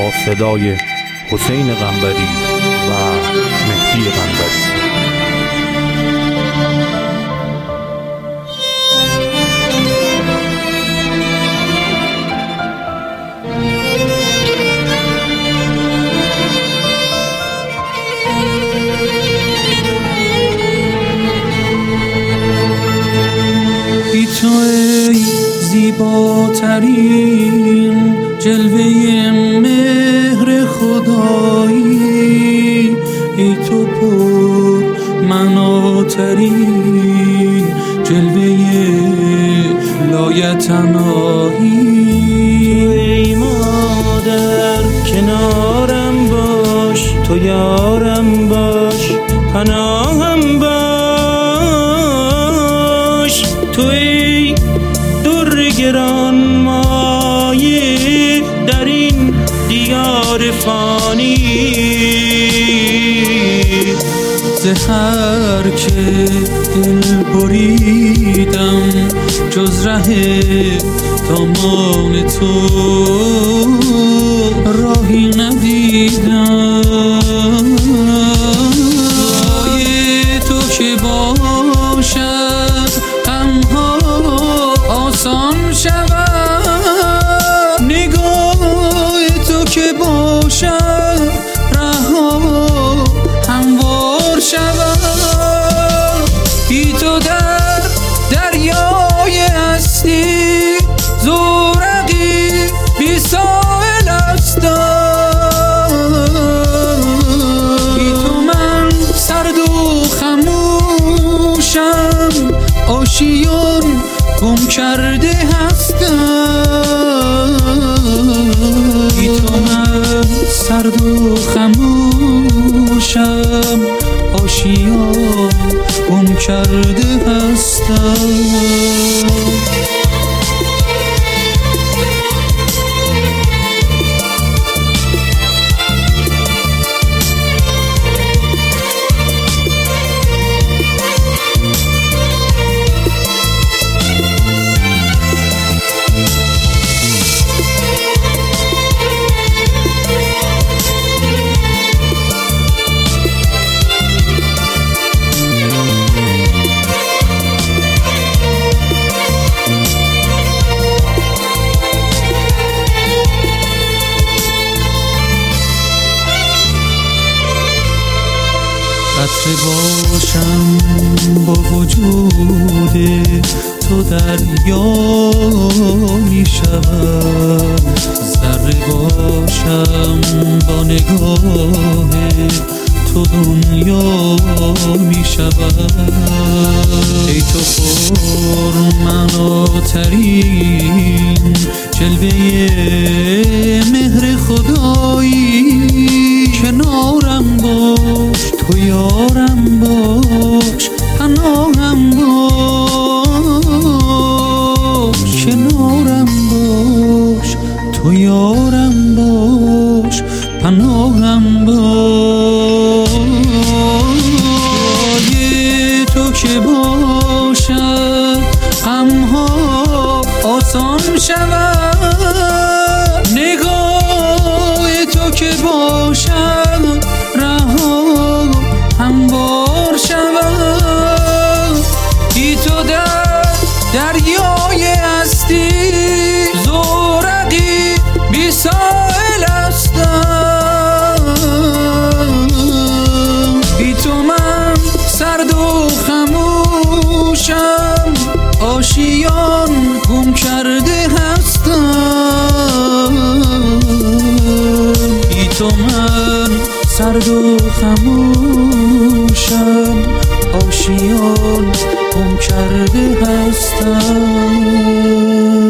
با صدای حسین قنبری و مهدی قنبری. بی تو ای زیباترین جلوه مهر خدایی، ای تو پر مناترین جلوه لایتناهی. ای مادر کنارم باش، تو یارم باش، پناهم باش. تو ای در گران مایه در این دیار فانی، زهر که دل بریدم جز ره دامان تو راهی ندیدم. رای تو که باشد غمها آسان شود، نگاه تو که باشد رها هموار شود. بی تو در دریای هستی زورقی بی ساحل هستم. بی تو من سرد و خموشم، آشیان گم کرده هستم. بی تو من سرد و خموشم، آشیان گم کرده هستم. قطره باشم با وجود تو دریا می شود، ذره باشم با نگاه تو دنیا می شود. ای تو پر مناترین جلوه مهر خدایی، کنارم باش تو یارم باش، پناهم باش. کنارم باش تو یارم باش، پناهم باش. رای تو که باشد غمها آسان شود، نگاه تو که باشد رها هموار شود. بی تو در دریای هستی زورقی بی ساحل هستم. بی تو من سرد و خموشم، آشیان گم کرده هستم. بی تو من سرد و خموشم، آشیان گم کرده هستم.